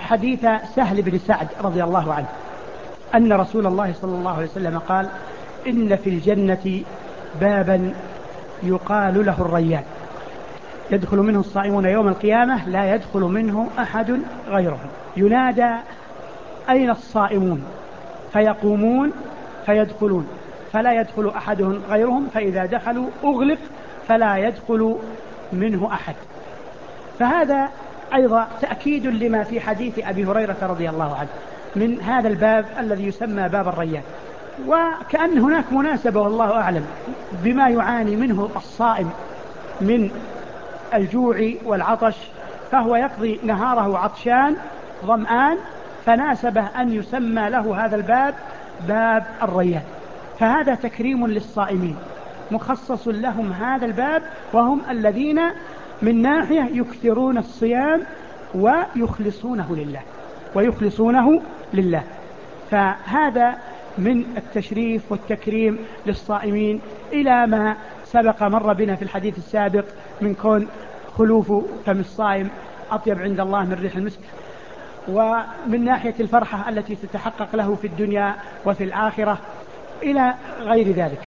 حديث سهل بن سعد رضي الله عنه أن رسول الله صلى الله عليه وسلم قال: إن في الجنة بابا يقال له الريان، يدخل منه الصائمون يوم القيامة لا يدخل منه أحد غيرهم، ينادى: أين الصائمون؟ فيقومون فيدخلون فلا يدخل أحد غيرهم، فإذا دخلوا أغلق فلا يدخل منه أحد. فهذا أيضا تأكيد لما في حديث أبي هريرة رضي الله عنه من هذا الباب الذي يسمى باب الريان. وكأن هناك مناسبة والله أعلم بما يعاني منه الصائم من الجوع والعطش، فهو يقضي نهاره عطشان ظمآن، فناسبه أن يسمى له هذا الباب باب الريان. فهذا تكريم للصائمين، مخصص لهم هذا الباب، وهم الذين من ناحية يكثرون الصيام ويخلصونه لله. فهذا من التشريف والتكريم للصائمين، إلى ما سبق مر بنا في الحديث السابق من كون خلوف فم الصائم أطيب عند الله من ريح المسك، ومن ناحية الفرحة التي تتحقق له في الدنيا وفي الآخرة إلى غير ذلك.